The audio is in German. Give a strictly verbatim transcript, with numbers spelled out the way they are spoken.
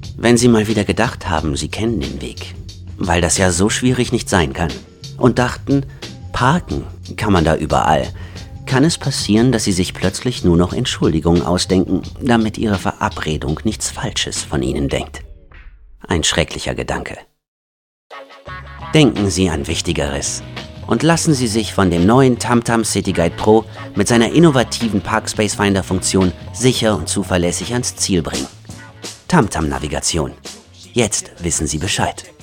Wenn Sie mal wieder gedacht haben, Sie kennen den Weg, weil das ja so schwierig nicht sein kann, und dachten, parken kann man da überall, kann es passieren, dass Sie sich plötzlich nur noch Entschuldigungen ausdenken, damit Ihre Verabredung nichts Falsches von Ihnen denkt. Ein schrecklicher Gedanke. Denken Sie an Wichtigeres und lassen Sie sich von dem neuen TamTam City Guide Pro mit seiner innovativen Parkspace Finder Funktion sicher und zuverlässig ans Ziel bringen. TamTam Navigation. Jetzt wissen Sie Bescheid.